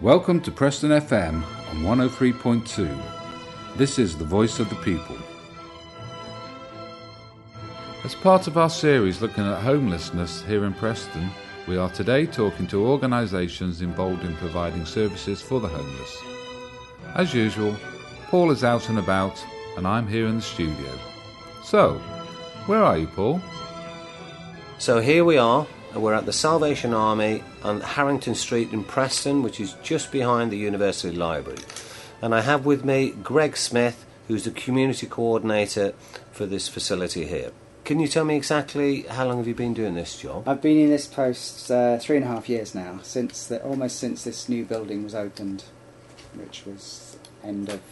Welcome to Preston FM on 103.2. This is the voice of the people. As part of our series looking at homelessness here in Preston, we are today talking to organisations involved in providing services for the homeless. As usual, Paul is out and about and I'm here in the studio. So, where are you, Paul? So here we are. We're at the Salvation Army on Harrington Street in Preston, which is just behind the University Library. And I have with me Greg Smith, who's the community coordinator for this facility here. Can you tell me exactly how long have you been doing this job? I've been in this post 3.5 years now, almost since this new building was opened, which was end of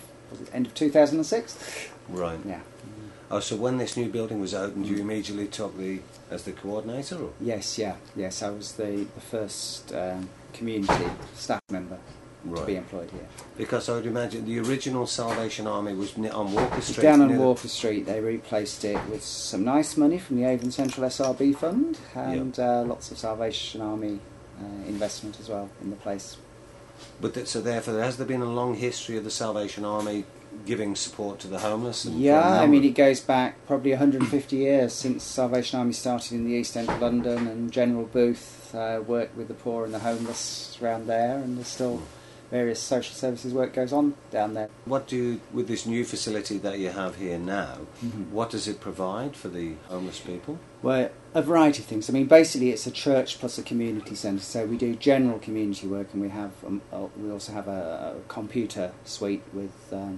2006? Right. Yeah. Oh, so when this new building was opened, you immediately took as the coordinator? Or? Yes, I was the first community staff member to be employed here. Because I would imagine the original Salvation Army was on Walker Street. Down on Walker Street, they replaced it with some nice money from the Avon Central SRB fund and lots of Salvation Army investment as well in the place. But so therefore, has there been a long history of the Salvation Army giving support to the homeless? I mean, it goes back probably 150 years since Salvation Army started in the East End of London, and General Booth worked with the poor and the homeless around there, and there's still various social services work goes on down there. With this new facility that you have here now, what does it provide for the homeless people? Well, a variety of things. I mean, basically it's a church plus a community centre, so we do general community work, and we also have a computer suite with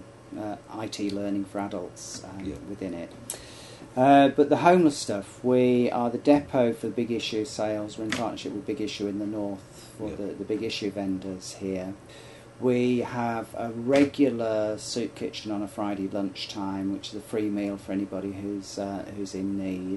IT learning for adults within it. But the homeless stuff, we are the depot for the Big Issue sales. We're in partnership with Big Issue in the north for the Big Issue vendors here. We have a regular soup kitchen on a Friday lunchtime, which is a free meal for anybody who's in need.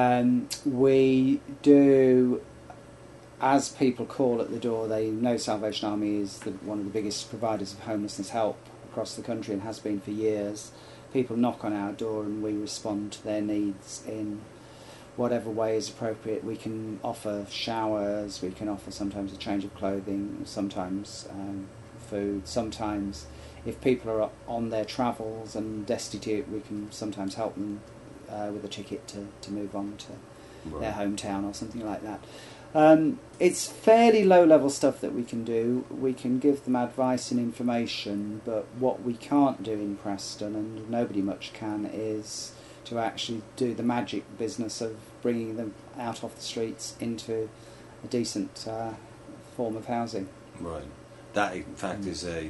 We do, as people call at the door, they know Salvation Army is one of the biggest providers of homelessness help across the country and has been for years. People knock on our door and we respond to their needs in whatever way is appropriate. We can offer showers, we can offer sometimes a change of clothing, sometimes food, sometimes if people are on their travels and destitute, we can sometimes help them with a ticket to move on to their hometown or something like that. It's fairly low-level stuff that we can do. We can give them advice and information, but what we can't do in Preston, and nobody much can, is to actually do the magic business of bringing them out off the streets into a decent form of housing. Right. That, in fact, is a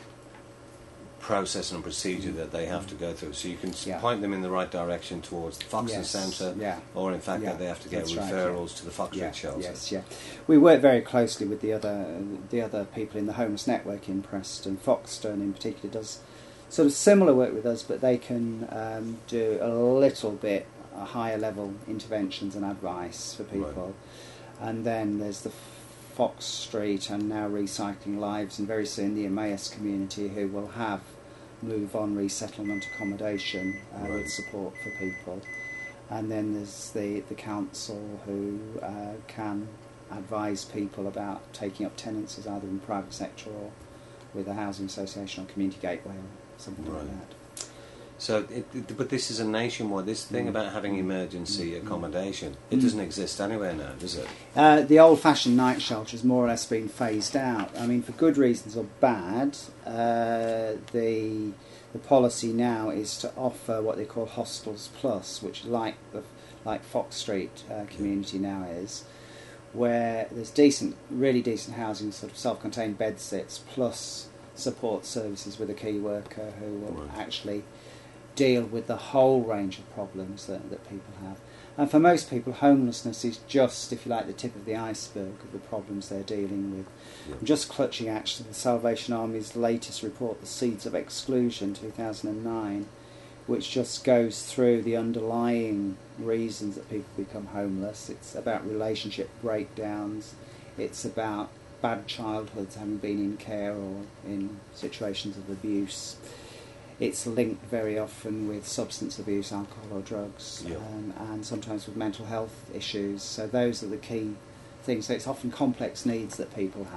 process and procedure that they have to go through. So you can point them in the right direction towards the Foxton Centre, or in fact that they have to get referrals to the Fox Street shelter. Yes, we work very closely with the other people in the homeless network in Preston. Foxton in particular does sort of similar work with us, but they can do a little bit higher level interventions and advice for people. Right. And then there's the Fox Street and now Recycling Lives, and very soon the Emmaus community, who will have move on resettlement accommodation with support for people. And then there's the council, who can advise people about taking up tenancies either in the private sector or with a housing association or community gateway or something like that. So, but this is a nationwide. This thing about having emergency accommodation, it doesn't exist anywhere now, does it? The old-fashioned night shelter has more or less been phased out. I mean, for good reasons or bad, the policy now is to offer what they call Hostels Plus, which like Fox Street community now is, where there's really decent housing, sort of self-contained bed sits, plus support services with a key worker who will actually deal with the whole range of problems that people have. And for most people, homelessness is just, if you like, the tip of the iceberg of the problems they're dealing with. I'm just clutching actually the Salvation Army's latest report, The Seeds of Exclusion 2009, which just goes through the underlying reasons that people become homeless. It's about relationship breakdowns, it's about bad childhoods, having been in care or in situations of abuse. It's linked very often with substance abuse, alcohol or drugs, and sometimes with mental health issues. So those are the key things. So it's often complex needs that people have.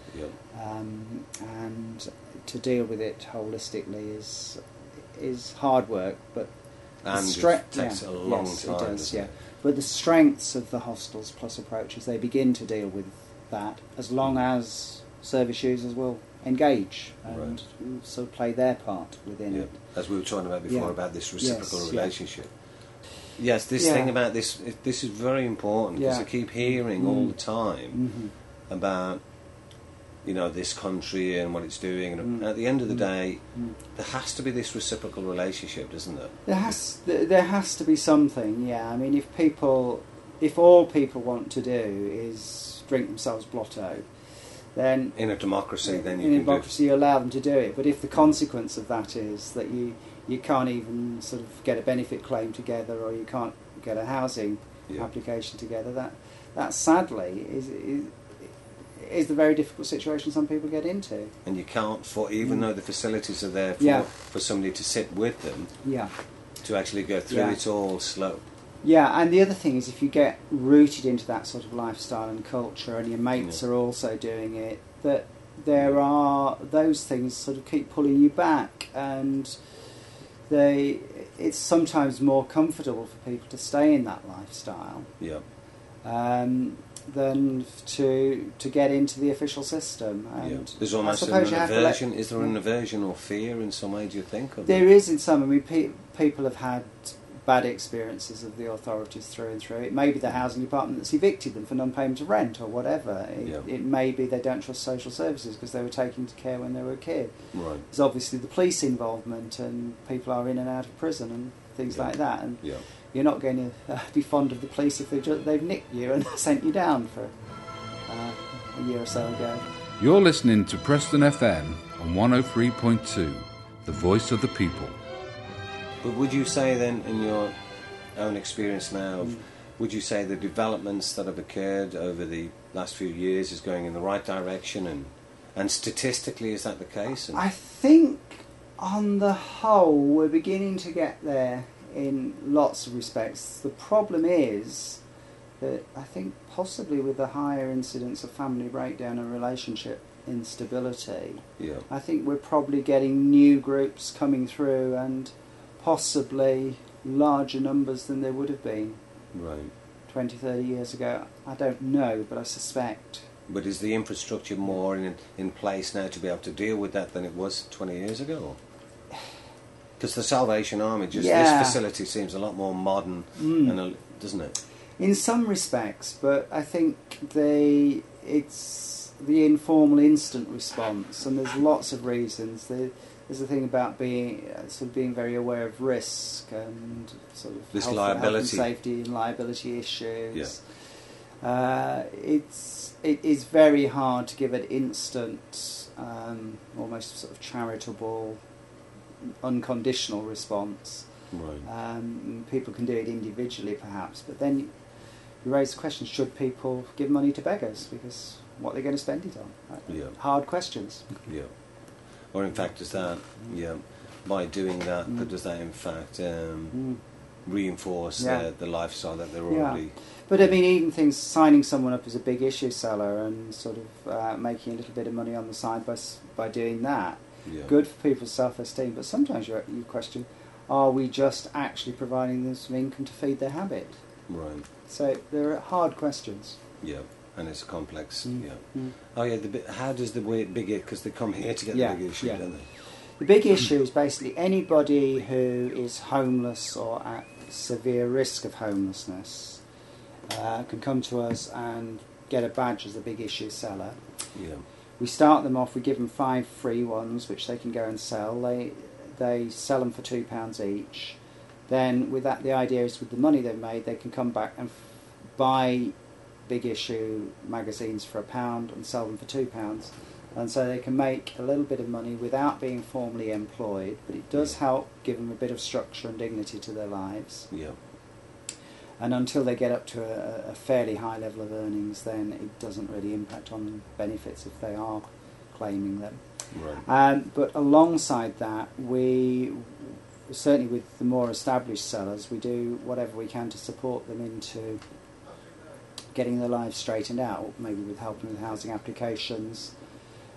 Yeah. And to deal with it holistically is hard work, but And it takes a long yes, time. it does, doesn't yeah. it? But the strengths of the Hostels Plus approach is they begin to deal with that as long as service users will engage and sort of play their part within Yeah. it. As we were talking about before, Yeah. about this reciprocal Yes, relationship. Yes, this Yeah. thing about this is very important, because Yeah. I keep hearing all the time Mm-hmm. about, you know, this country and what it's doing, and at the end of the day, there has to be this reciprocal relationship, doesn't there? There has to be something, yeah. I mean, if all people want to do is drink themselves blotto, then In a democracy, then you in a can democracy you allow them to do it. But if the consequence of that is that you can't even sort of get a benefit claim together, or you can't get a housing Yeah. application together, that sadly is the very difficult situation some people get into. and you can't, even though the facilities are there for, Yeah. for somebody to sit with them, Yeah. to actually go through Yeah. it all slow. Yeah, and the other thing is, if you get rooted into that sort of lifestyle and culture, and your mates are also doing it, that there are those things sort of keep pulling you back, and it's sometimes more comfortable for people to stay in that lifestyle Yeah. than to get into the official system. Yeah. And There's I almost suppose an you have to aversion. Is there an aversion or fear in some way, do you think? Of There is in some. I mean, people have had bad experiences of the authorities through and through. It may be the housing department that's evicted them for non-payment of rent or whatever. It may be they don't trust social services because they were taken to care when they were a kid. Right. There's obviously the police involvement, and people are in and out of prison and things like that. And you're not going to be fond of the police if they've nicked you and sent you down for a year or so ago. You're listening to Preston FM on 103.2, the voice of the people. But would you say then, in your own experience now, would you say the developments that have occurred over the last few years is going in the right direction, and statistically is that the case? I think on the whole we're beginning to get there in lots of respects. The problem is that I think possibly with the higher incidence of family breakdown and relationship instability, I think we're probably getting new groups coming through, and possibly larger numbers than there would have been 20, 30 years ago. I don't know, but I suspect. But is the infrastructure more in place now to be able to deal with that than it was 20 years ago? Because the Salvation Army, this facility seems a lot more modern, doesn't it? In some respects, but I think it's the informal instant response, and there's lots of reasons. There's the thing about being very aware of risk and sort of this health liability, and safety and liability issues. It is very hard to give an instant, almost sort of charitable, unconditional response. People can do it individually, perhaps, but then you raise the question: should people give money to beggars? Because what are they going to spend it on? Hard questions. Or in fact, does that, by doing that, does that in fact reinforce the lifestyle that they're already... But I mean, even things, signing someone up as a big issue seller and sort of making a little bit of money on the side by doing that, good for people's self-esteem. But sometimes you question, are we just actually providing them some income to feed their habit? Right. So there are hard questions. And it's complex. How does the big issue, because they come here to get the big issue, don't they? The big issue is basically anybody who is homeless or at severe risk of homelessness can come to us and get a badge as a big issue seller. We start them off, we give them 5 free ones which they can go and sell. They sell them for £2 each. Then with that, the idea is with the money they've made, they can come back and buy big issue magazines for £1 and sell them for £2, and so they can make a little bit of money without being formally employed, but it does help give them a bit of structure and dignity to their lives. And until they get up to a fairly high level of earnings, then it doesn't really impact on benefits if they are claiming them. But alongside that, we certainly with the more established sellers, we do whatever we can to support them into getting their lives straightened out, maybe with helping with housing applications,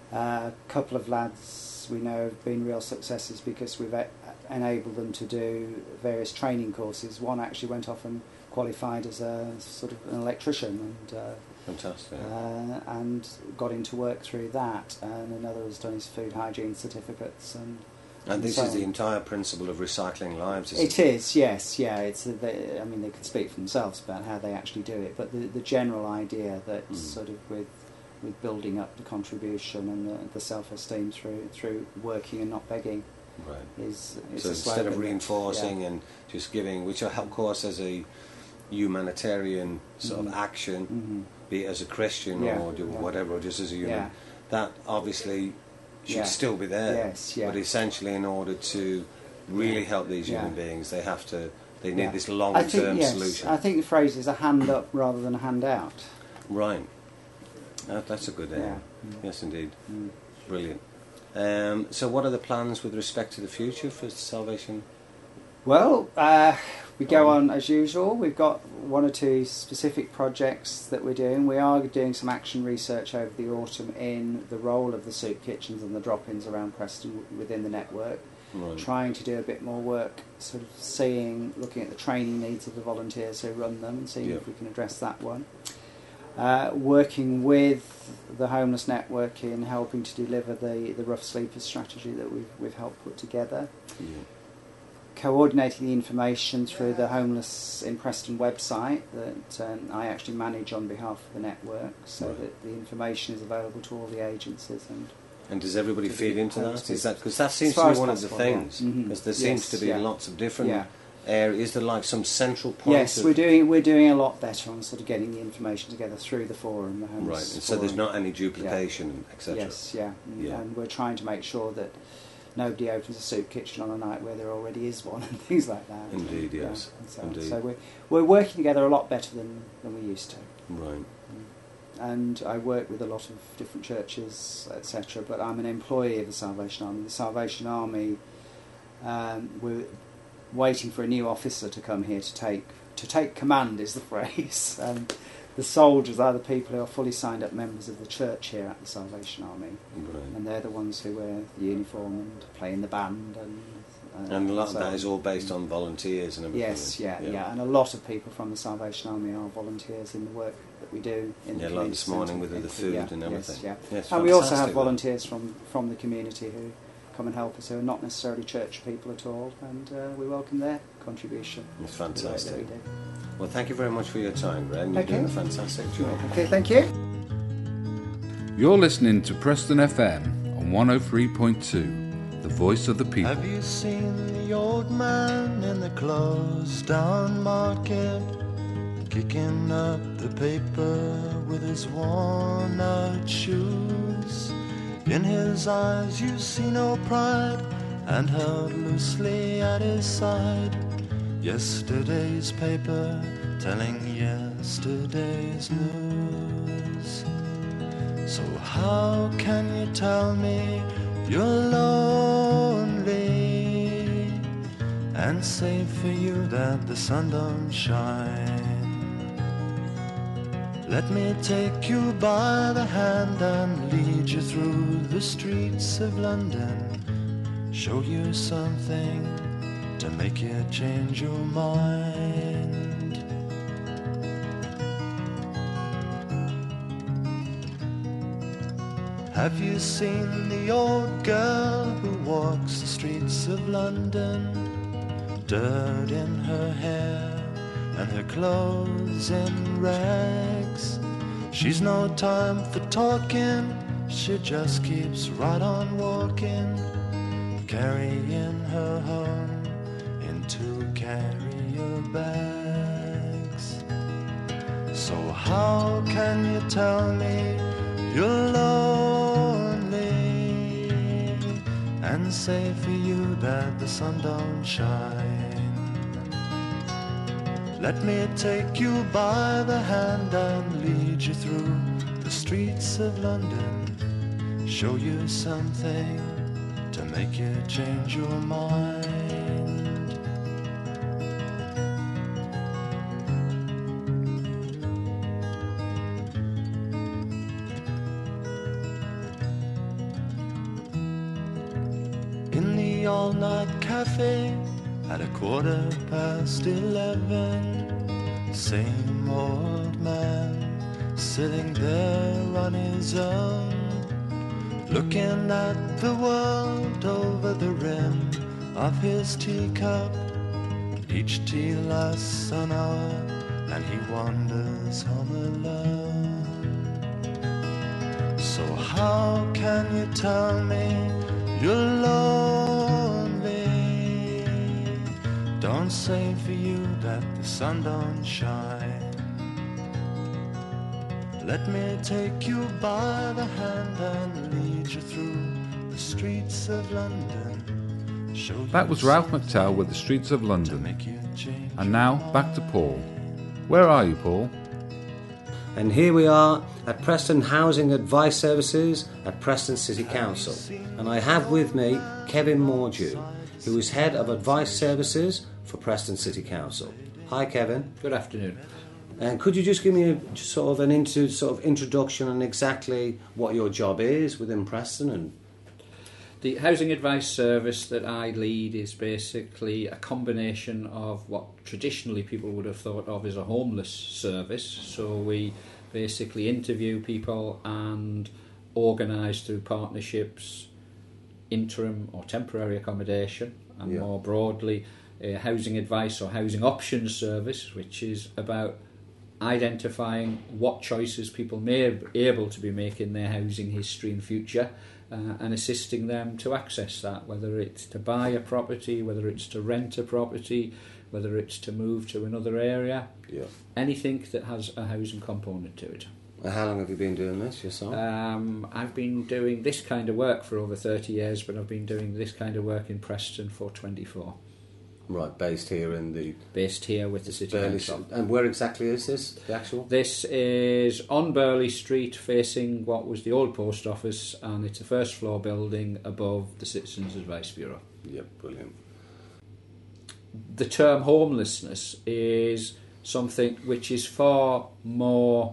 A couple of lads we know have been real successes because we've enabled them to do various training courses. One actually went off and qualified as a sort of an electrician Fantastic. and got into work through that, and another has done his food hygiene certificates And this so is the on. entire principle of recycling lives, isn't it? It is, yes, yeah. It's I mean, they can speak for themselves about how they actually do it, but the general idea that sort of with building up the contribution and the self-esteem through working and not begging Right. is So a instead of slogan. reinforcing Yeah. and just giving, which of course as a humanitarian sort of action, Mhm. be it as a Christian Yeah, or yeah. whatever, or just as a human, Yeah. that obviously should Yeah. still be there. Yes, yeah. But essentially, in order to really help these Yeah. human beings, they need Yeah. this I long-term think, yes, solution. I think the phrase is a hand up rather than a hand out. Right. That's a good aim. Yeah. Yes, indeed. Mm. Brilliant. So what are the plans with respect to the future for Salvation? Well, we go on as usual. We've got one or two specific projects that we're doing. We are doing some action research over the autumn in the role of the soup kitchens and the drop-ins around Preston within the network. Right. Trying to do a bit more work, sort of looking at the training needs of the volunteers who run them and seeing Yeah. if we can address that one. Working with the homeless network in helping to deliver the rough sleepers strategy that we've helped put together. Yeah. Coordinating the information through the Homeless in Preston website that I actually manage on behalf of the network, so Right. that the information is available to all the agencies. And does everybody To feed be into that? posted. Is that because that seems As to far be as one of the possible, yeah. things? Mhm. Because there seems Yes, to be yeah. lots of different Yeah. areas. Is there like some central point? Yes, of, we're doing a lot better on sort of getting the information together through the forum, the right. homeless And so there's forum. not any duplication, etc. Yes, yeah. Yeah. And we're trying to make sure that nobody opens a soup kitchen on a night where there already is one and things like that. Indeed, Yeah, yes. and so, Indeed. so we're working together a lot better than we used to. Right. And I work with a lot of different churches, etc. But I'm an employee of the Salvation Army. The Salvation Army, we're waiting for a new officer to come here to take command, is the phrase. The soldiers are the people who are fully signed up members of the church here at the Salvation Army, Right. and they're the ones who wear the uniform and play in the band And a lot of so that on. is all based on volunteers and everything. Yes, yeah, and a lot of people from the Salvation Army are volunteers in the work that we do in the Yeah, like community this morning centre. with the food and everything. Yes, yeah. Yes, And we also have fantastic, that. volunteers from the community who come and help us, who are not necessarily church people at all, and we welcome their contribution. It's to the work that fantastic. we do. Well, thank you very much for your time, Graham. You're Okay. doing a fantastic job. Okay, thank you. You're listening to Preston FM on 103.2, the voice of the people. Have you seen the old man in the closed down market, kicking up the paper with his worn out shoes? In his eyes you see no pride, and held loosely at his side, yesterday's paper telling yesterday's news. So how can you tell me you're lonely and say for you that the sun don't shine? Let me take you by the hand and lead you through the streets of London, show you something to make you change your mind. Have you seen the old girl who walks the streets of London? Dirt in her hair and her clothes in rags. She's no time for talking, she just keeps right on walking, carrying her home in 2 carrier bags. So how can you tell me you're lonely and say for you that the sun don't shine? Let me take you by the hand and lead you through the streets of London, show you something to make you change your mind. the all-night cafe at 11:15. Same old man sitting there on his own, looking at the world over the rim of his teacup. Each tea lasts an hour and he wanders home alone. So how can you tell me you're lonely? Don't say for you that the sun don't shine. Let me take you by the hand and lead you through the streets of London. That was Ralph McTell with The Streets of London. And now back to Paul. Where are you, Paul? And here we are at Preston Housing Advice Services at Preston City Council. And I have with me Kevin Mordew, who is Head of Advice Services for Preston City Council. Hi, Kevin. Good afternoon. And could you just give me an introduction on exactly what your job is within Preston? And The housing advice service that I lead is basically a combination of what traditionally people would have thought of as a homeless service. So we basically interview people and organise through partnerships interim or temporary accommodation, and more broadly a housing advice or housing options service, which is about identifying what choices people may be able to be making in their housing history and future, and assisting them to access that, whether it's to buy a property, whether it's to rent a property, whether it's to move to another area, anything that has a housing component to it. how long have you been doing this yourself? I've been doing this kind of work for over 30 years, but I've been doing this kind of work in Preston for 24. Right, based here with the City Burley Council. And where exactly is this, the actual? This is on Burley Street, facing what was the old post office, and it's a first floor building above the Citizens Advice Bureau. Yep, brilliant. The term homelessness is something which is far more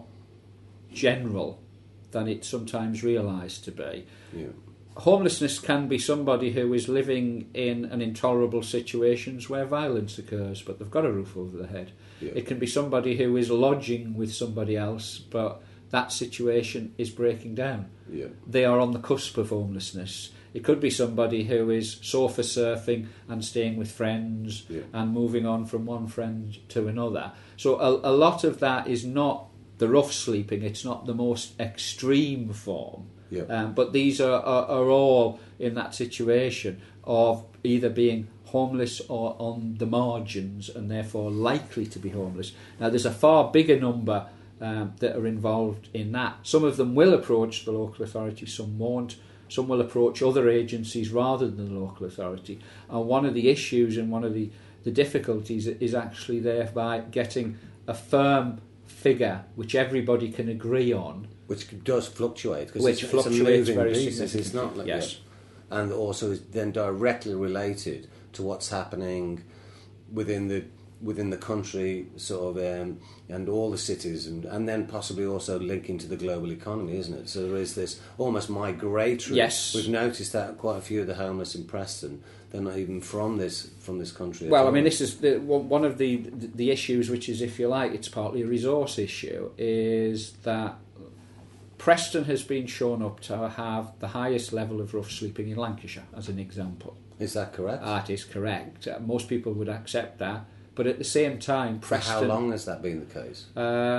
general than it's sometimes realised to be. Yeah. Homelessness can be somebody who is living in an intolerable situations where violence occurs, but they've got a roof over their head. Yeah. It can be somebody who is lodging with somebody else, but that situation is breaking down. Yeah. They are on the cusp of homelessness. It could be somebody who is sofa surfing and staying with friends and moving on from one friend to another. So a lot of that is not the rough sleeping, it's not the most extreme form. But these are all in that situation of either being homeless or on the margins and therefore likely to be homeless. Now there's a far bigger number that are involved in that. Some of them will approach the local authority, some won't. Some will approach other agencies rather than the local authority. And one of the issues and one of the difficulties is actually thereby getting a firm figure which everybody can agree on. Which does fluctuate, because Which it's fluctuates a moving very piece. It's significantly. not like Yes. and also is then directly related to what's happening within the country, sort of, and all the cities, and then possibly also linking to the global economy, isn't it? So there is this almost migratory. Yes. We've noticed that quite a few of the homeless in Preston, they're not even from this country. Well, I mean, this is one of the issues, which is, if you like, it's partly a resource issue, is that Preston has been shown up to have the highest level of rough sleeping in Lancashire, as an example. Is that correct? That is correct. Most people would accept that. But at the same time, Preston... For how long has that been the case?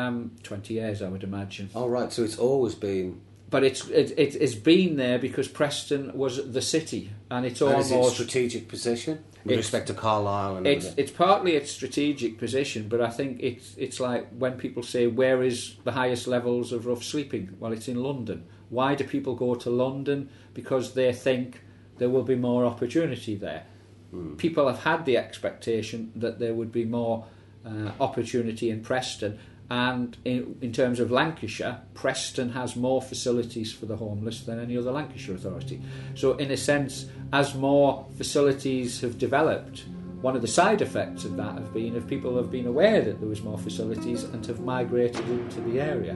20 years, I would imagine. Oh, right, so it's always been... But it's been there because Preston was the city, and it's almost... And is it a strategic position with respect to Carlisle and everything? It's partly its strategic position, but I think it's like when people say, where is the highest levels of rough sleeping? Well, it's in London. Why do people go to London? Because they think there will be more opportunity there. People have had the expectation that there would be more opportunity in Preston, and in terms of Lancashire, Preston has more facilities for the homeless than any other Lancashire authority. So in a sense, as more facilities have developed, one of the side effects of that have been if people have been aware that there was more facilities and have migrated into the area.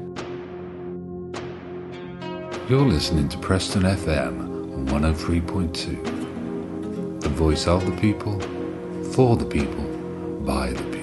You're listening to Preston FM on 103.2. The voice of the people, for the people, by the people.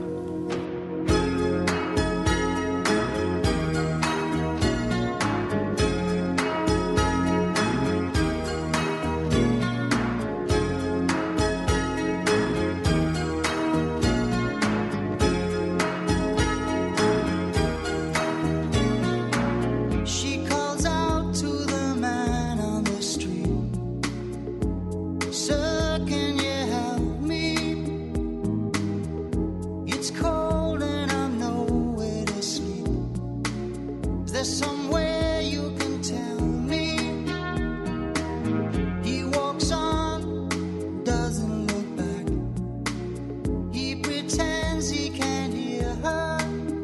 She calls out to the man on the street, "Sir, can you help me? It's cold and I'm nowhere to sleep. Is there somewhere you can tell me?" He walks on, doesn't look back. He pretends he can't hear her,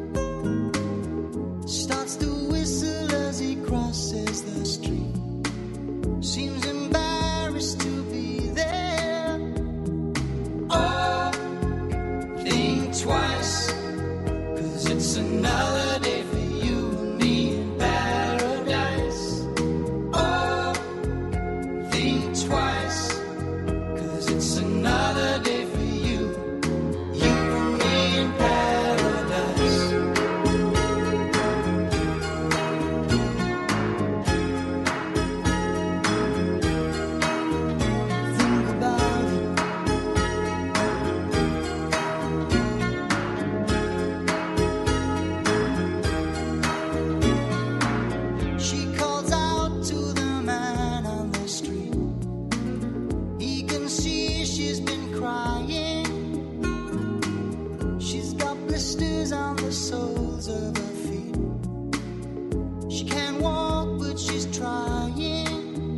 starts to whistle as he crosses the street. Seems embarrassed to be there. Oh, think twice, 'cause it's another day for you and me in paradise. Oh, think twice, 'cause it's another day for you and me in paradise. Think about it. She calls out to the man on the street. He can see she's been crying. She's got blisters on the soles of her feet. She can't walk, but she's trying.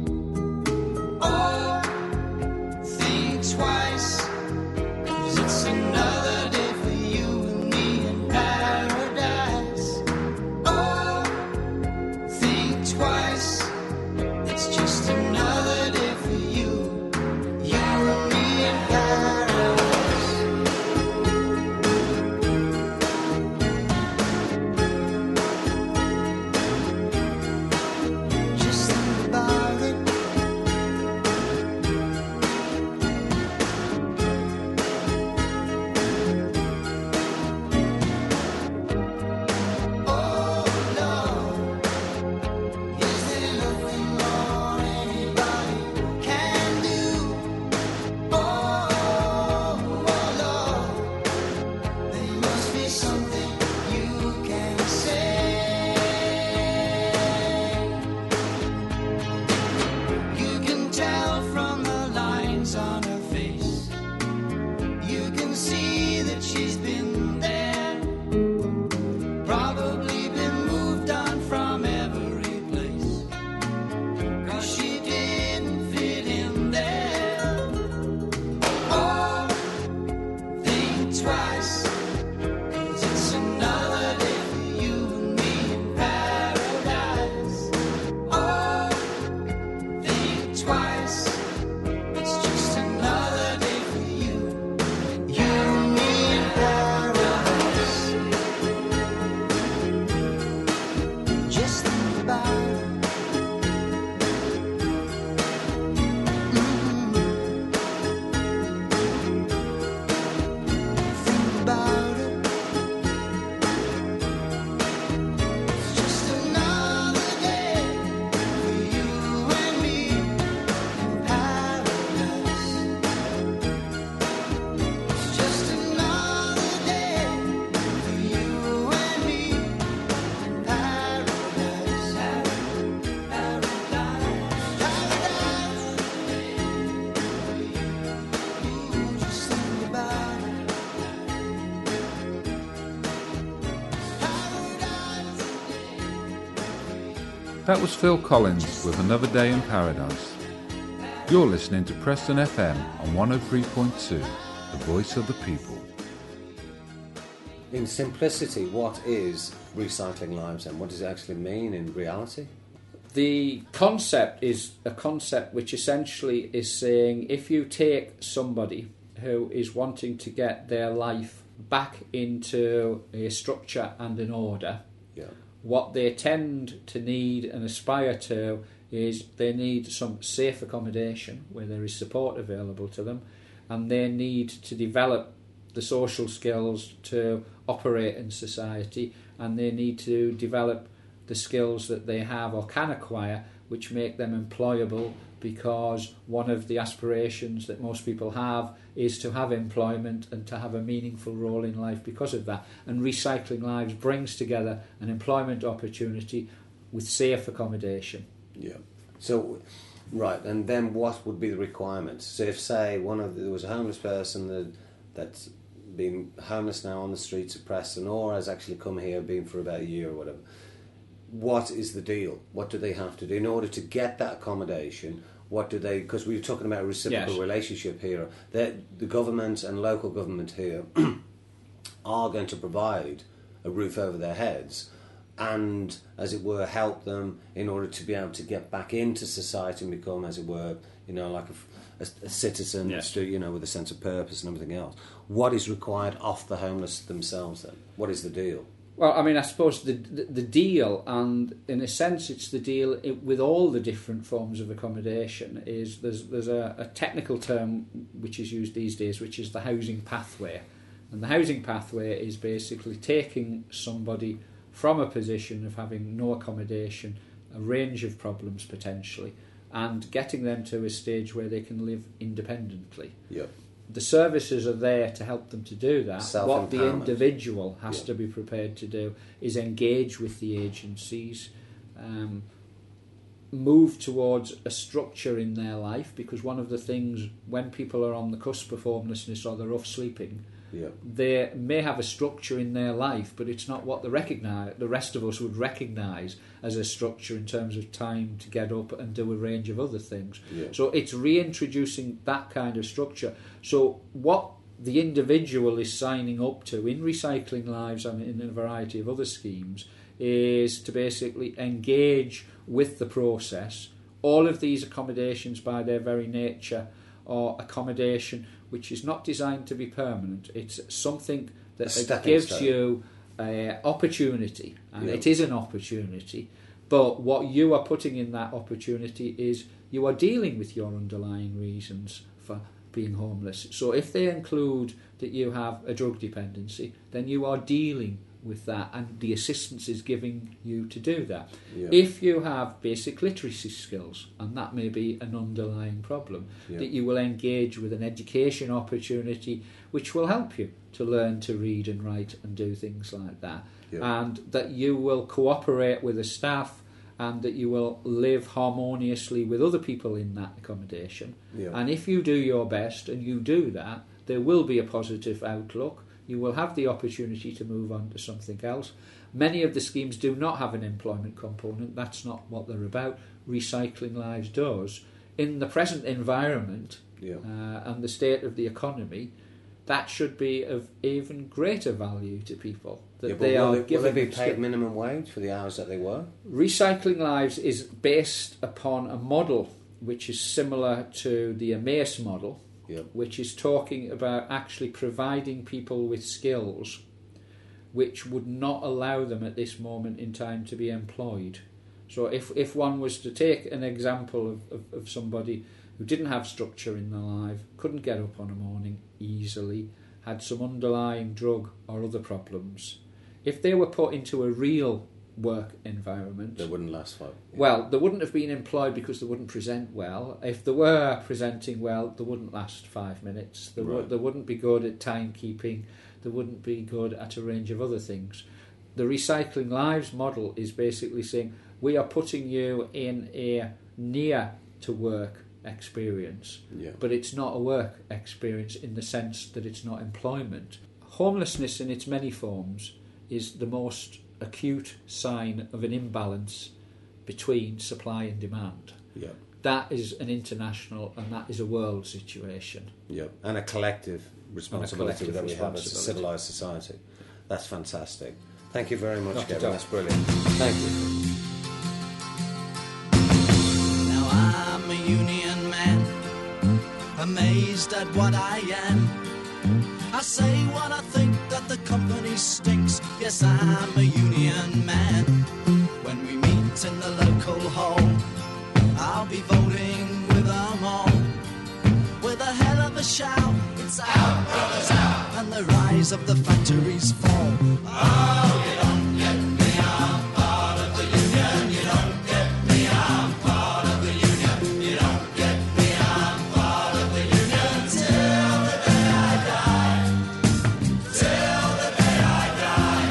Oh, think twice, 'cause it's another day for you and me in paradise. Oh, think twice, it's just another day for you and me in paradise. Just think about it. Oh Lord, is there nothing more anybody can do? Oh Lord, there must be something you can say. You can tell from the lines on her face. You can see that she's been there. Probably been moved on from every place, 'cause she didn't fit in there. Oh, think twice, 'cause it's another day for you and me in paradise. Oh, think twice, it's just another day for you and me in paradise. Just think about it. Think about it. It's just another day for you and me in paradise. It's just another day for you and me in paradise. Just think about it. That was Phil Collins with Another Day in Paradise. You're listening to Preston FM on 103.2, the voice of the people. In simplicity, what is recycling lives and what does it actually mean in reality? The concept is a concept which essentially is saying if you take somebody who is wanting to get their life back into a structure and an order, Yeah. what they tend to need and aspire to is they need some safe accommodation where there is support available to them, and they need to develop the social skills to operate in society, and they need to develop the skills that they have or can acquire which make them employable, because one of the aspirations that most people have is to have employment and to have a meaningful role in life because of that. And Recycling Lives brings together an employment opportunity with safe accommodation. Yeah. So, right, and then what would be the requirements? So if, say, there was a homeless person that's been homeless now on the streets of Preston, or has actually come here, been for about a year or whatever, what is the deal? What do they have to do in order to get that accommodation? What do they... Because we were talking about a reciprocal relationship here. The government and local government here are going to provide a roof over their heads and, as it were, help them in order to be able to get back into society and become, as it were, like a citizen, with a sense of purpose and everything else. What is required of the homeless themselves then? What is the deal? Well, I mean, I suppose the deal, and in a sense it's the deal with all the different forms of accommodation, is there's a technical term which is used these days, which is the housing pathway. And the housing pathway is basically taking somebody from a position of having no accommodation, a range of problems potentially, and getting them to a stage where they can live independently. Yep. The services are there to help them to do that. What the individual has to be prepared to do is engage with the agencies, move towards a structure in their life, because one of the things when people are on the cusp of homelessness or they're off sleeping, they may have a structure in their life, but it's not what the rest of us would recognise as a structure in terms of time to get up and do a range of other things. So it's reintroducing that kind of structure. So what the individual is signing up to in Recycling Lives and in a variety of other schemes is to basically engage with the process. All of these accommodations, by their very nature, are accommodation which is not designed to be permanent. It's something that gives you an opportunity, and it is an opportunity, but what you are putting in that opportunity is you are dealing with your underlying reasons for being homeless. So if they include that you have a drug dependency, then you are dealing with that, and the assistance is giving you to do that. If you have basic literacy skills, and that may be an underlying problem, that you will engage with an education opportunity which will help you to learn to read and write and do things like that, and that you will cooperate with the staff, and that you will live harmoniously with other people in that accommodation. And if you do your best and you do that, there will be a positive outlook. You will have the opportunity to move on to something else. Many of the schemes do not have an employment component. That's not what they're about. Recycling Lives does. In the present environment and the state of the economy, that should be of even greater value to people. That will they be paid minimum wage for the hours that they work? Recycling Lives is based upon a model which is similar to the Emmaus model, which is talking about actually providing people with skills which would not allow them at this moment in time to be employed. So if one was to take an example of somebody who didn't have structure in their life, couldn't get up on a morning easily, had some underlying drug or other problems, if they were put into a real work environment, they wouldn't last long. Well, they wouldn't have been employed because they wouldn't present well. If they were presenting well, they wouldn't last 5 minutes. They wouldn't be good at timekeeping. They wouldn't be good at a range of other things. The Recycling Lives model is basically saying we are putting you in a near to work experience, but it's not a work experience in the sense that it's not employment. Homelessness in its many forms is the most acute sign of an imbalance between supply and demand. That is an international and that is a world situation. And a collective responsibility that we have as a civilised society. That's fantastic. Thank you very much, Kevin. That's brilliant. Thank you. Now I'm a union man, amazed at what I am. I say what I think, that the company stinks. Yes, I'm a union man. When we meet in the local hall, with a hell of a shout. It's out, brothers, out, and the rise of the factories fall. Oh, you don't get me, I'm part of the union. You don't get me, I'm part of the union. You don't get me, I'm part of the union. Till the day I die. Till the day I die.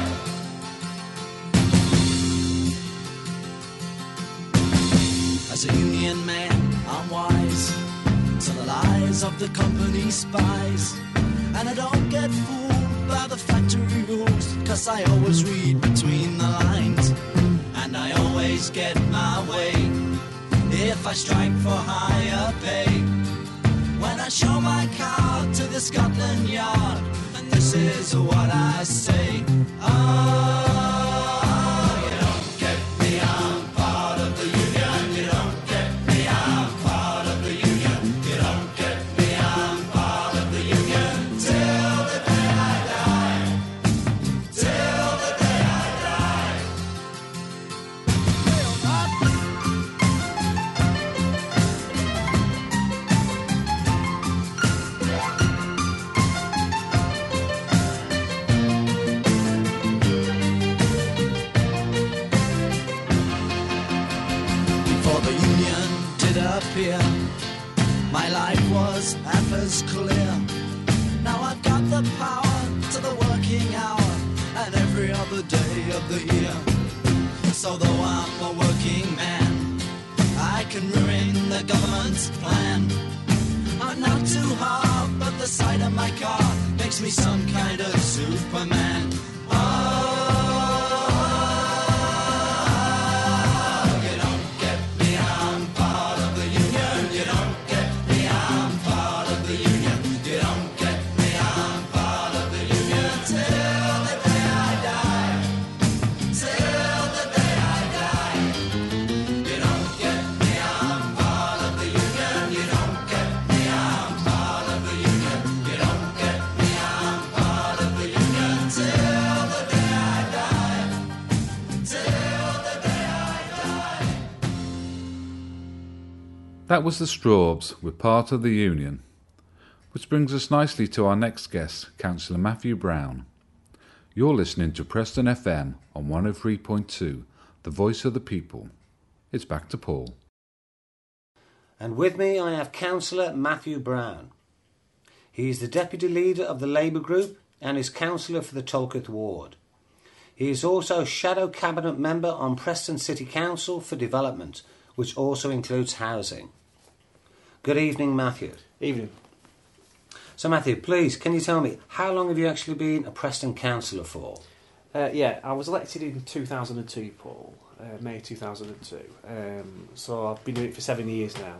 As a union man, I'm wise to the lies of the company spies. And I don't get fooled by the factory rules, 'cause I always read between the lines. And I always get my way if I strike for higher pay. When I show my card to the Scotland Yard, and this is what I say. Oh, you don't get me, I'm part of the union. You don't get me, I'm part of the union. You don't get me, I'm part of the union. Till the day I die. Till the day I die. Before the union did appear, my life was half as clear. Now I've got the power to the working hour and every other day of the year. So though I'm a working man, I can ruin the government's plan. I'm not too hard, but the sight of my car makes me some kind of Superman. Oh, you don't get me, I'm part of the union. You don't get me, I'm part of the union. You don't get me, I'm part of the union. Till the day I die. Till the day I die. You don't get me, I'm part of the union. You don't get me, I'm part of the union. You don't get me, I'm part of the union. Till the day I die. Till the day I die. That was the Strawbs with Part of the Union, which brings us nicely to our next guest, Councillor Matthew Brown. You're listening to Preston FM on 103.2, the voice of the people. It's back to Paul. And with me I have Councillor Matthew Brown. He is the Deputy Leader of the Labour Group and is Councillor for the Tulketh Ward. He is also Shadow Cabinet Member on Preston City Council for Development, which also includes housing. Good evening, Matthew. Evening. So Matthew, please, can you tell me, how long have you actually been a Preston Councillor for? Yeah, I was elected in 2002, Paul, May 2002. So I've been doing it for 7 years now.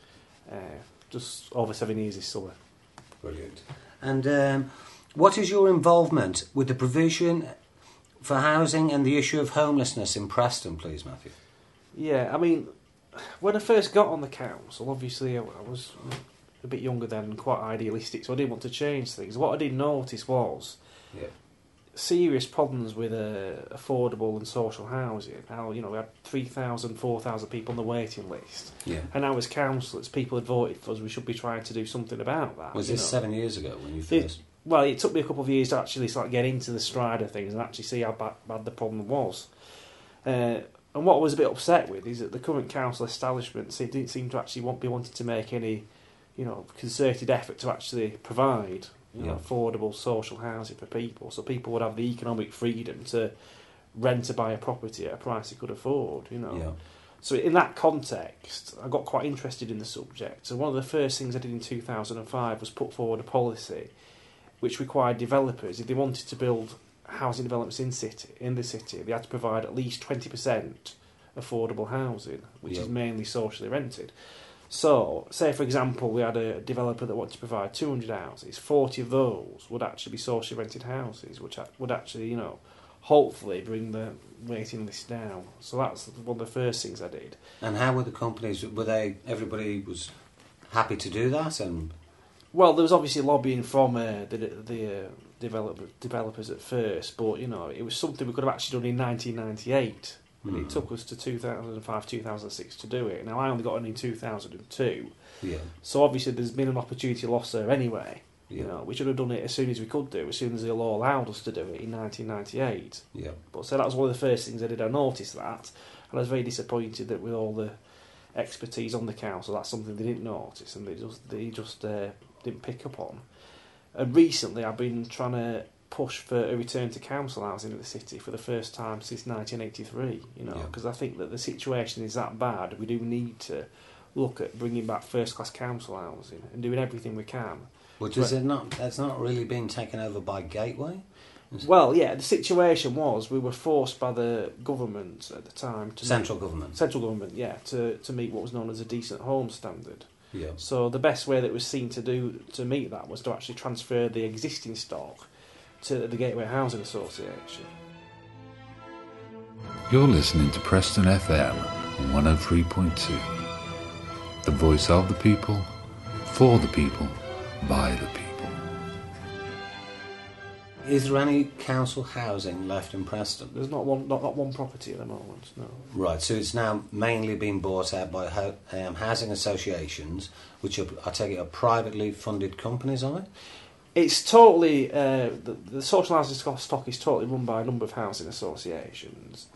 Just over 7 years this summer. Brilliant. And what is your involvement with the provision for housing and the issue of homelessness in Preston, please, Matthew? Yeah, I mean, when I first got on the council, obviously I was a bit younger then and quite idealistic, so I didn't want to change things. What I did notice was serious problems with affordable and social housing. How, you know, we had 3,000, 4,000 people on the waiting list. Yeah. And now as councillors, people had voted for us, we should be trying to do something about that. Was this 7 years ago when you first... Well, it took me a couple of years to actually start getting into the stride of things and actually see how bad the problem was. And what I was a bit upset with is that the current council establishment didn't seem to actually be wanting to make any, you know, concerted effort to actually provide affordable social housing for people, so people would have the economic freedom to rent or buy a property at a price they could afford, you know. Yeah. So in that context, I got quite interested in the subject. So one of the first things I did in 2005 was put forward a policy which required developers, if they wanted to build housing developments in the city, they had to provide at least 20% affordable housing, which is mainly socially rented. So, say for example, we had a developer that wanted to provide 200 houses, 40 of those would actually be socially rented houses, which would actually, you know, hopefully bring the waiting list down. So that's one of the first things I did. And how were the companies? Everybody was happy to do that? And well, there was obviously lobbying from the developers at first, but, you know, it was something we could have actually done in 1998. And it took us to 2005, 2006 to do it. Now, I only got on in 2002. Yeah. So obviously there's been an opportunity loss there anyway. Yeah. You know, we should have done it as soon as we could do, as soon as the law allowed us to do it in 1998. Yeah. But so that was one of the first things I did. I noticed that, and I was very disappointed that with all the expertise on the council, that's something they didn't notice and they just didn't pick up on. And recently, I've been trying to push for a return to council housing in the city for the first time since 1983. You know, because I think that the situation is that bad. We do need to look at bringing back first-class council housing and doing everything we can. But is it not? That's not really been taken over by Gateway. Well, yeah, the situation was we were forced by the government at the time to Central government, yeah, to meet what was known as a decent home standard. Yeah. So the best way that was seen to meet that was to actually transfer the existing stock to the Gateway Housing Association. You're listening to Preston FM on 103.2. The voice of the people, for the people, by the people. Is there any council housing left in Preston? There's not one property at the moment, no. Right, so it's now mainly being bought out by housing associations, which are, I take it, are privately funded companies, are they? It's totally the social housing stock is totally run by a number of housing associations.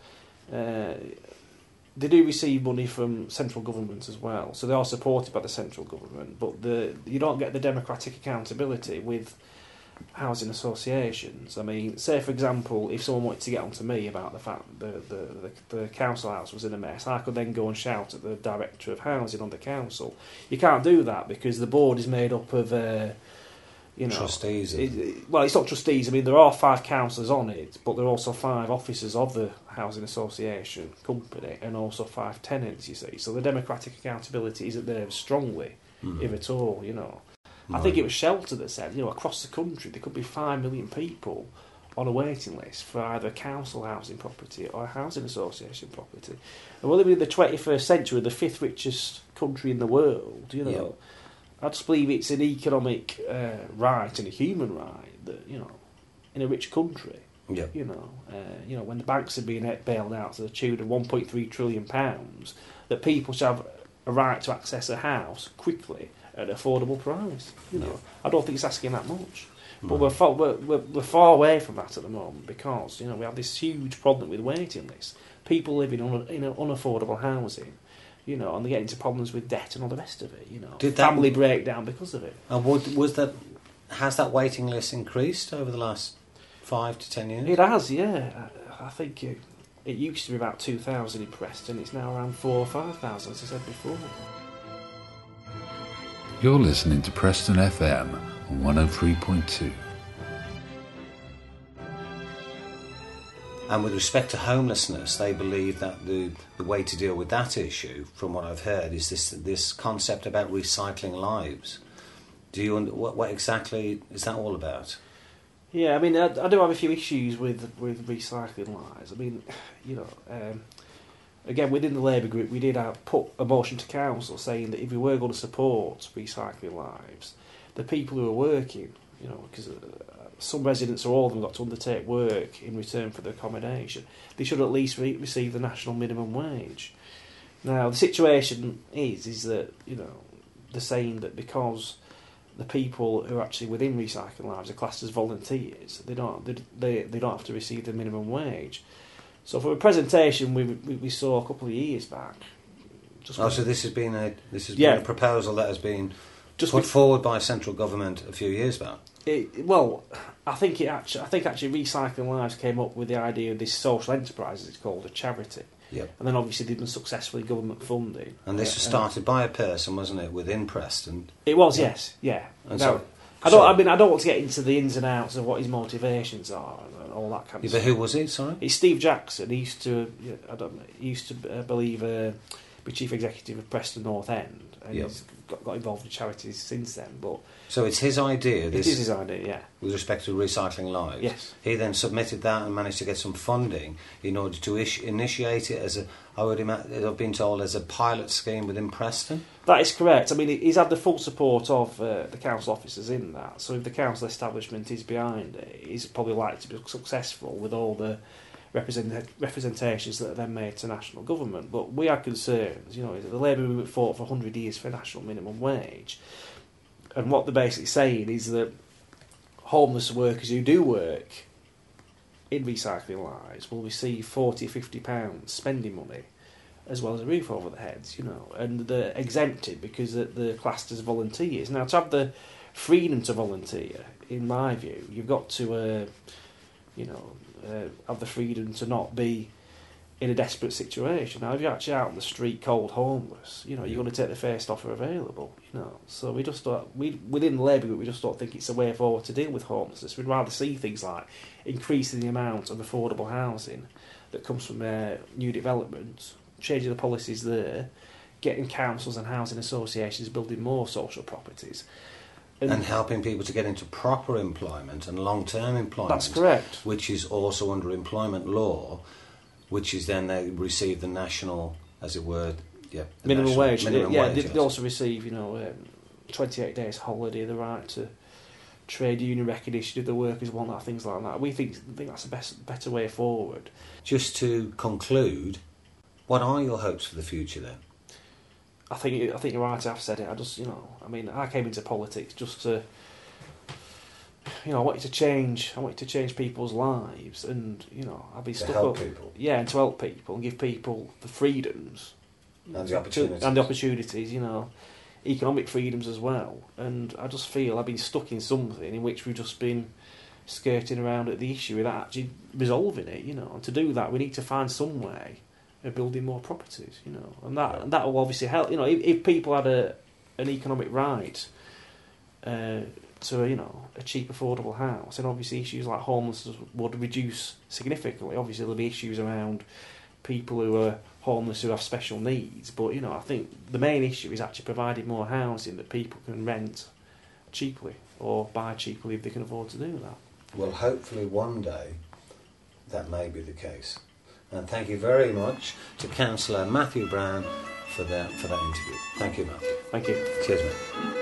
They do receive money from central government as well, so they are supported by the central government. But you don't get the democratic accountability with housing associations. I mean, say for example, if someone wanted to get onto me about the fact the council house was in a mess, I could then go and shout at the director of housing on the council. You can't do that because the board is made up of trustees. Well, it's not trustees. I mean, there are 5 councillors on it, but there are also 5 officers of the housing association company and also 5 tenants, you see. So the democratic accountability isn't there strongly, if at all, you know. I think it was Shelter that said, you know, across the country there could be 5 million people on a waiting list for either a council housing property or a housing association property. And we're living in the 21st century, the 5th richest country in the world, you know. Yeah. I just believe it's an economic right and a human right that, you know, in a rich country, you know, when the banks are being bailed out to the tune of £1.3 trillion, that people should have a right to access a house quickly at an affordable price. You know, I don't think it's asking that much, but we're far away from that at the moment because, you know, we have this huge problem with waiting lists. People living in unaffordable housing, you know, and they get into problems with debt and all the rest of it. You know, family breakdown because of it. And has that waiting list increased over the last 5 to 10 years? It has, yeah. I think it used to be about 2,000 in Preston. It's now around 4,000 or 5,000, as I said before. You're listening to Preston FM on 103.2. And with respect to homelessness, they believe that the way to deal with that issue, from what I've heard, is this concept about recycling lives. What exactly is that all about? Yeah, I mean, I do have a few issues with recycling lives. I mean, you know, again, within the Labour group, we did put a motion to council saying that if we were going to support recycling lives, the people who are working, you know, because some residents or all of them got to undertake work in return for the accommodation, they should at least receive the national minimum wage. Now, the situation is that, you know, they're saying that because the people who are actually within recycling lives are classed as volunteers, they don't have to receive the minimum wage. So for a presentation we saw a couple of years back. So this has been a proposal that has been put forward by central government a few years back. I think actually Recycling Lives came up with the idea of this social enterprise, as it's called, a charity. Yep. And then obviously they've been successfully government funding. And this was started by a person, wasn't it, within Preston? It was, yes, yeah. And I don't want to get into the ins and outs of what his motivations are and all that kind of stuff. But who was it? Sorry, it's Steve Jackson. He used to believe be chief executive of Preston North End, and he's got involved in charities since then. But so it's his idea. It is his idea, yeah. With respect to Recycling Lives, yes. He then submitted that and managed to get some funding in order to initiate it as I've been told, as a pilot scheme within Preston. That is correct. I mean, he's had the full support of the council officers in that. So if the council establishment is behind it, he's probably likely to be successful with all the representations that are then made to national government. But we had concerns, you know, the Labour movement fought for 100 years for a national minimum wage, and what they're basically saying is that homeless workers who do work in recycling lines will receive £40 or £50 spending money, as well as a roof over their heads, you know, and they're exempted because they're classed as volunteers. Now, to have the freedom to volunteer, in my view, you've got to, have the freedom to not be in a desperate situation. Now, if you're actually out on the street cold homeless, you know, you're going to take the first offer available, you know. So we just thought, within the Labour Group, we just don't think it's a way forward to deal with homelessness. We'd rather see things like increasing the amount of affordable housing that comes from new developments, changing the policies there, getting councils and housing associations building more social properties. And helping people to get into proper employment and long-term employment. That's correct. Which is also under employment law, which is then they receive the national, as it were, minimum wage. Minimum wage, they also receive, 28 days holiday, the right to trade union recognition if the workers want that, things like that. We think that's the better way forward. Just to conclude, what are your hopes for the future then? I think you're right. I've said it. I came into politics just to, I wanted to change. I wanted to change people's lives, and I've been stuck up. People. Yeah, and to help people and give people the freedoms and the opportunities. And the opportunities. Economic freedoms as well. And I just feel I've been stuck in something in which we've just been skirting around at the issue without actually resolving it. And to do that, we need to find some way of building more properties, and that will obviously help. If people had an economic right to a cheap, affordable house, then obviously issues like homelessness would reduce significantly. Obviously, there'll be issues around people who are homeless who have special needs, but I think the main issue is actually providing more housing that people can rent cheaply or buy cheaply if they can afford to do that. Well, hopefully one day that may be the case. And thank you very much to Councillor Matthew Brown for that interview. Thank you, Matthew. Thank you. Cheers, mate.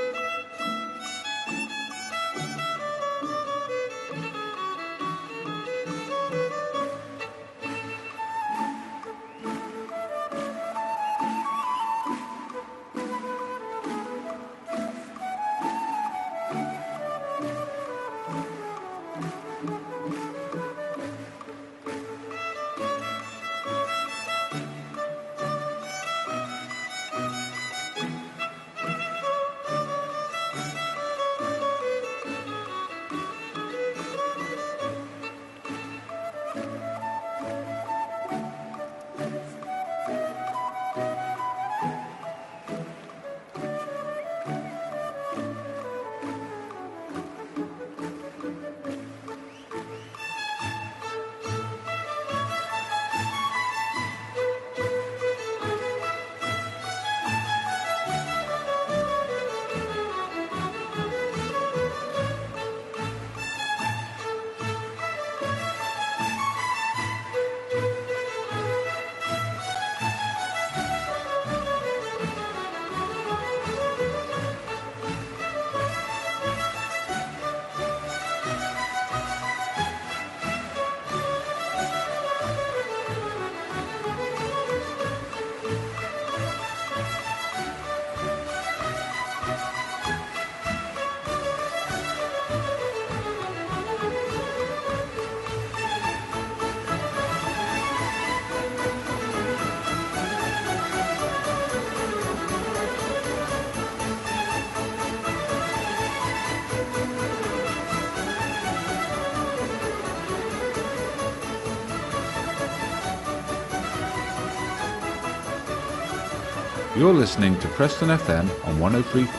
You're listening to Preston FM on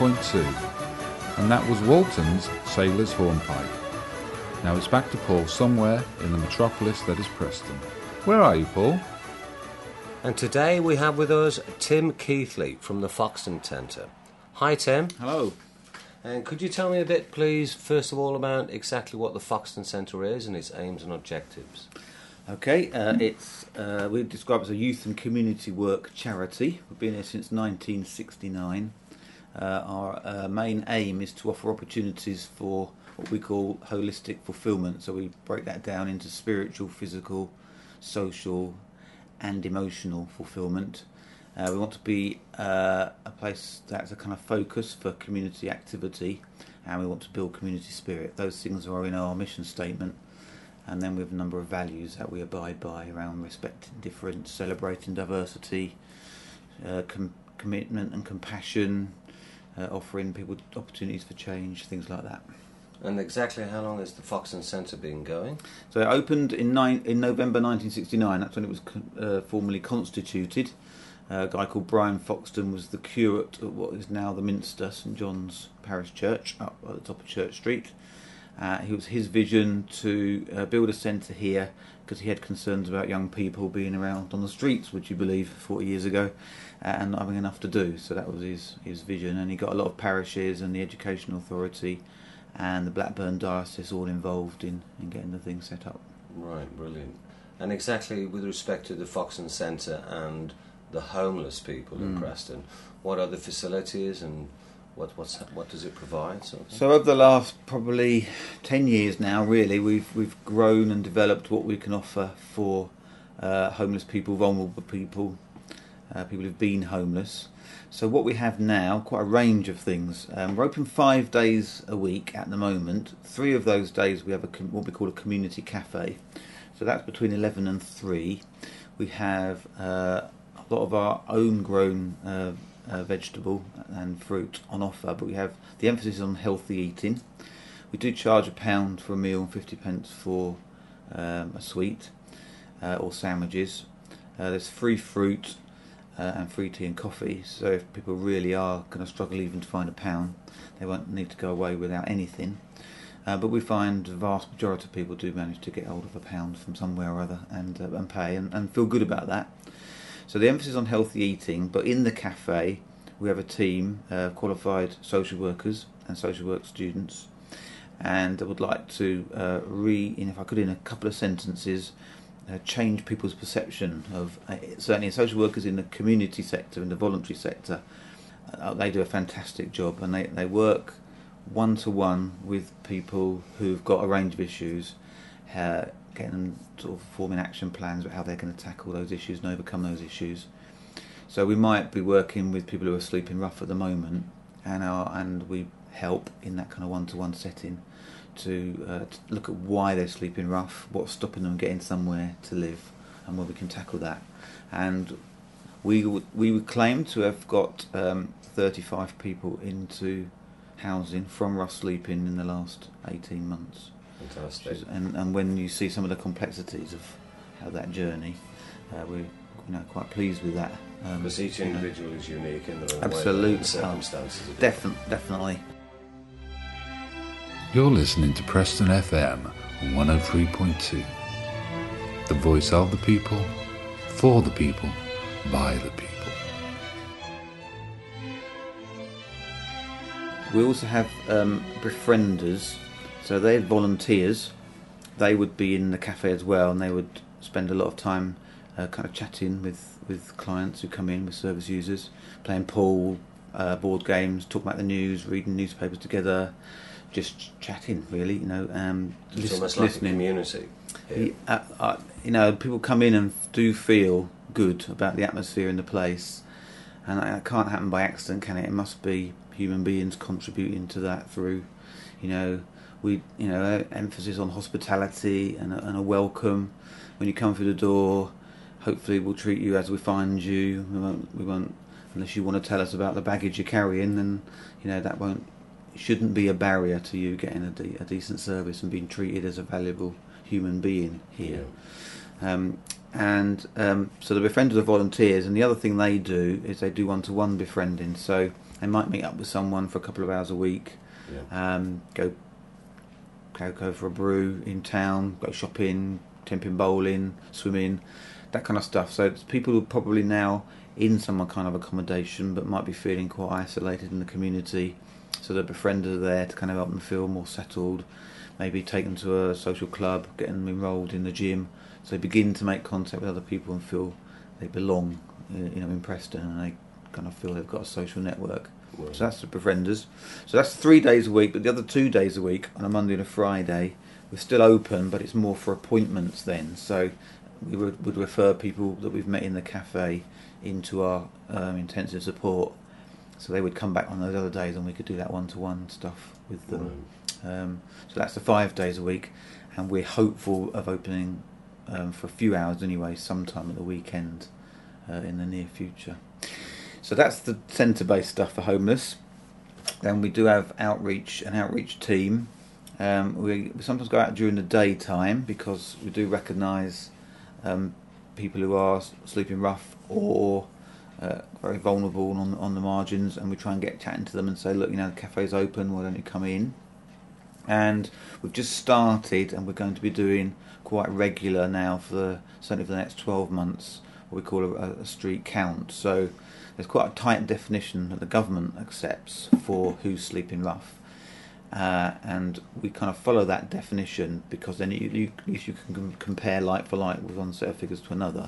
103.2, and that was Walton's Sailor's Hornpipe. Now it's back to Paul somewhere in the metropolis that is Preston. Where are you, Paul? And today we have with us Tim Keithley from the Foxton Centre. Hi, Tim. Hello. And could you tell me a bit, please, first of all, about exactly what the Foxton Centre is and its aims and objectives? Okay, we describe it as a youth and community work charity. We've been here since 1969. Our main aim is to offer opportunities for what we call holistic fulfilment. So we break that down into spiritual, physical, social and emotional fulfilment. We want to be a place that's a kind of focus for community activity, and we want to build community spirit. Those things are in our mission statement, and then we have a number of values that we abide by around respecting difference, celebrating diversity, commitment and compassion, offering people opportunities for change, things like that. And exactly how long has the Foxton Centre been going? So it opened in November 1969. That's when it was formally constituted. A guy called Brian Foxton was the curate at what is now the Minster, St John's Parish Church, up at the top of Church Street. It was his vision to build a centre here because he had concerns about young people being around on the streets, would you believe, 40 years ago, and not having enough to do. So that was his vision, and he got a lot of parishes and the Education Authority and the Blackburn Diocese all involved in getting the thing set up. Right, brilliant. And exactly with respect to the Foxton Centre and the homeless people in Preston, what are the facilities and what does it provide? Sort of? So over the last probably 10 years now, really, we've grown and developed what we can offer for homeless people, vulnerable people, people who've been homeless. So what we have now, quite a range of things. We're open 5 days a week at the moment. 3 of those days we have what we call a community cafe. So that's between 11 and 3. We have a lot of our own grown vegetable and fruit on offer, but we have the emphasis on healthy eating. We do charge £1 for a meal and 50p for a sweet or sandwiches. There's free fruit and free tea and coffee, so if people really are going to struggle even to find £1, they won't need to go away without anything. But we find the vast majority of people do manage to get hold of £1 from somewhere or other and pay and feel good about that. So the emphasis on healthy eating, but in the cafe we have a team of qualified social workers and social work students, and I would like to if I could in a couple of sentences, change people's perception of, certainly social workers in the community sector, in the voluntary sector, they do a fantastic job, and they work one-to-one with people who've got a range of issues, getting them sort of forming action plans about how they're going to tackle those issues and overcome those issues. So we might be working with people who are sleeping rough at the moment, and we help in that kind of one-to-one setting to look at why they're sleeping rough, what's stopping them getting somewhere to live, and where we can tackle that. And we would claim to have got 35 people into housing from rough sleeping in the last 18 months. Fantastic. And when you see some of the complexities of how that journey, we're quite pleased with that. Because each individual is unique in their own absolutely. way, and circumstances are Definitely. You're listening to Preston FM 103.2. The voice of the people, for the people, by the people. We also have befrienders, so they're volunteers. They would be in the cafe as well, and they would spend a lot of time kind of chatting with clients who come in, with service users, playing pool, board games, talking about the news, reading newspapers together, just chatting really, It's almost like a community here. People come in and do feel good about the atmosphere in the place, and that can't happen by accident, can it? It must be human beings contributing to that through, emphasis on hospitality and a welcome. When you come through the door, hopefully we'll treat you as we find you. We won't unless you want to tell us about the baggage you're carrying, then that shouldn't be a barrier to you getting a decent service and being treated as a valuable human being here. Yeah. So the befrienders are volunteers, and the other thing they do is they do one-to-one befriending. So they might meet up with someone for a couple of hours a week, go for a brew in town, go shopping, temping bowling, swimming, that kind of stuff. So it's people who are probably now in some kind of accommodation but might be feeling quite isolated in the community. So the befrienders are there to kind of help them feel more settled, maybe take them to a social club, get them enrolled in the gym, so they begin to make contact with other people and feel they belong, in Preston, and they kind of feel they've got a social network. Right. So that's the befrienders. So that's 3 days a week, but the other 2 days a week, on a Monday and a Friday, we're still open, but it's more for appointments then. So we would refer people that we've met in the cafe into our intensive support. So they would come back on those other days and we could do that one-to-one stuff with them. So that's the 5 days a week, and we're hopeful of opening for a few hours anyway, sometime at the weekend in the near future. So that's the centre-based stuff for homeless. Then we do have an outreach team. We sometimes go out during the daytime because we do recognise people who are sleeping rough or very vulnerable on the margins, and we try and get chatting to them and say, look, the cafe's open, why don't you come in? And we've just started, and we're going to be doing quite regular now certainly for the next 12 months, what we call a street count. So there's quite a tight definition that the government accepts for who's sleeping rough. And we kind of follow that definition because then you can compare like for like with one set of figures to another.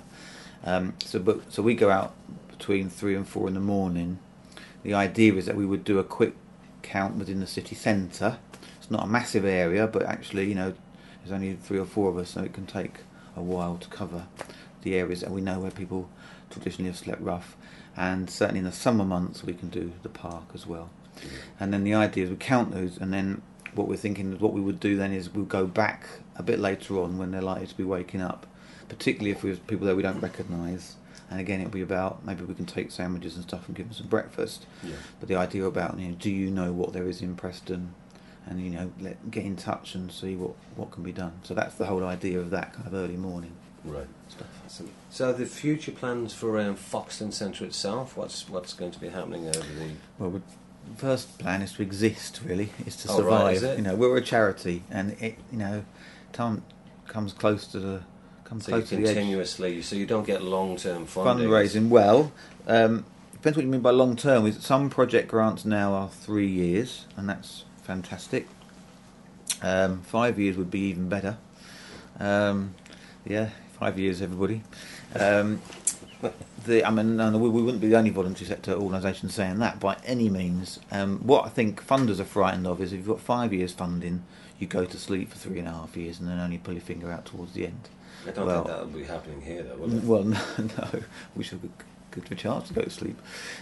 So we go out between 3 and 4 in the morning. The idea is that we would do a quick count within the city centre. It's not a massive area, but actually, there's only 3 or 4 of us, so it can take a while to cover the areas that we know where people traditionally have slept rough. And certainly in the summer months, we can do the park as well. And then the idea is we count those, and then what we're thinking is what we would do then is we'll go back a bit later on when they're likely to be waking up, particularly if there's people there we don't recognise. And again, it'll be about maybe we can take sandwiches and stuff and give them some breakfast. Yeah. But the idea about do you know what there is in Preston, and get in touch and see what can be done. So that's the whole idea of that kind of early morning stuff. So the future plans for Foxton Centre itself, what's going to be happening over the... Well, the first plan is to exist, really, is to survive. Right, is it? We're a charity, and it, time comes close to the close to the edge. Continuously, so you don't get long-term funding. Fundraising, well, depends what you mean by long-term. Some project grants now are 3 years, and that's fantastic. 5 years would be even better. 5 years, everybody. We wouldn't be the only voluntary sector organisation saying that by any means. What I think funders are frightened of is if you've got 5 years funding, you go to sleep for 3.5 years and then only pull your finger out towards the end. I don't think that would be happening here, though, will it? Well, no, we should have a good chance to go to sleep.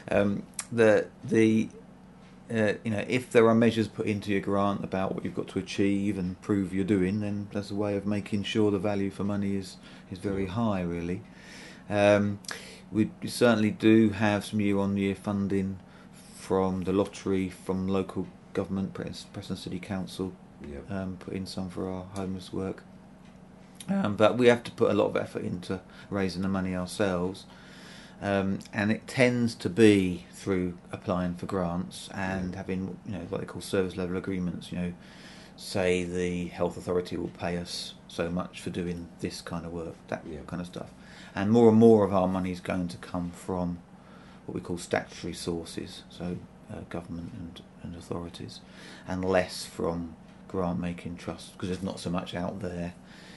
If there are measures put into your grant about what you've got to achieve and prove you're doing, then that's a way of making sure the value for money is very high, really. We certainly do have some year-on-year funding from the lottery, from local government, Preston City Council, put in some for our homeless work. But we have to put a lot of effort into raising the money ourselves. And it tends to be through applying for grants and having, what they call service level agreements. Say the health authority will pay us so much for doing this kind of work, that kind of stuff. And more of our money is going to come from what we call statutory sources, so government and authorities, and less from grant-making trusts because there's not so much out there.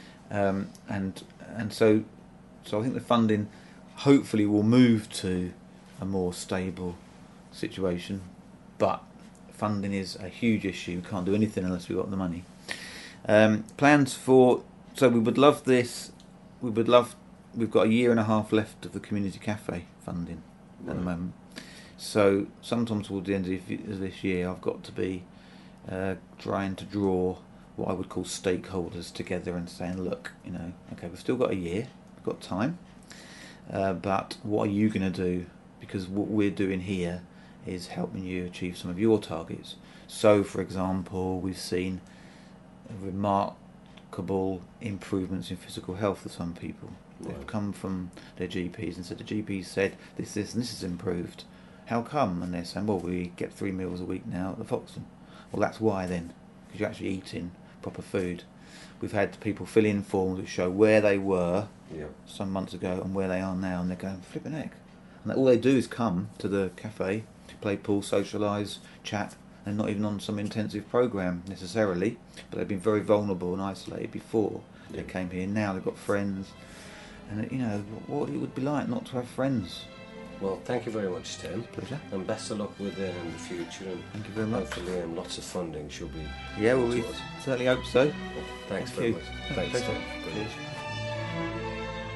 So I think the funding hopefully will move to a more stable situation, but funding is a huge issue. We can't do anything unless we've got the money. Plans for... So we would love this. We've got 1.5 years left of the community cafe funding at the moment. So sometime towards the end of this year, I've got to be trying to draw what I would call stakeholders together and saying, look, okay, we've still got a year, we've got time, but what are you going to do? Because what we're doing here is helping you achieve some of your targets. So, for example, we've seen remarkable improvements in physical health for some people. Right. They've come from their GPs and said the GP said this and this has improved. How come? And they're saying, well, we get 3 meals a week now at the Foxton. Well, that's why then, because you're actually eating proper food. We've had people fill in forms that show where they were some months ago and where they are now, and they're going, flipping heck. And all they do is come to the cafe to play pool, socialise, chat, and not even on some intensive programme necessarily, but they've been very vulnerable and isolated before they came here. Now they've got friends, and what it would be like not to have friends. Well, thank you very much, Tim. Pleasure. And best of luck with in the future. And thank you very much. Hopefully lots of funding should be... Yeah, well, we certainly hope so. Thanks very much. Thanks, Tim. Cheers.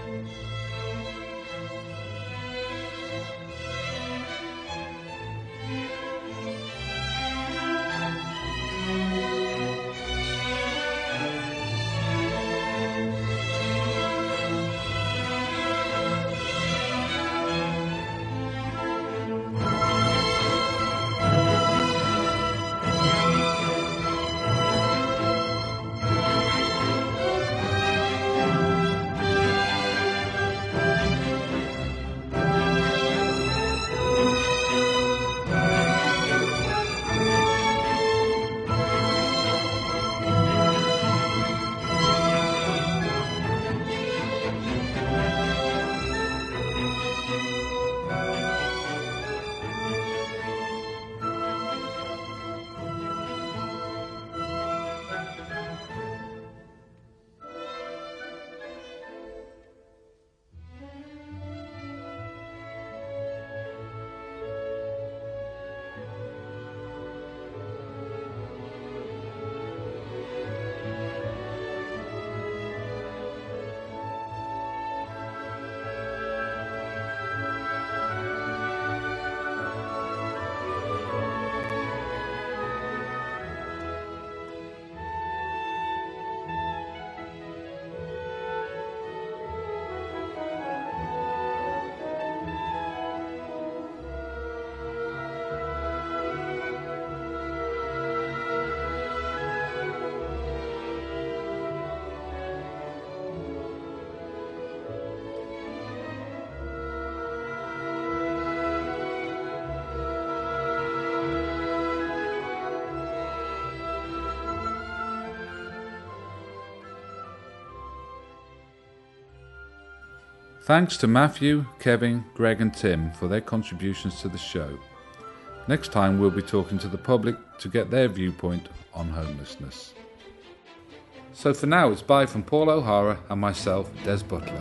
Thanks to Matthew, Kevin, Greg and Tim for their contributions to the show. Next time we'll be talking to the public to get their viewpoint on homelessness. So for now it's bye from Paul O'Hara and myself, Des Butler.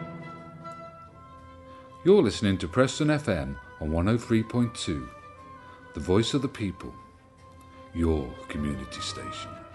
You're listening to Preston FM on 103.2, the voice of the people, your community station.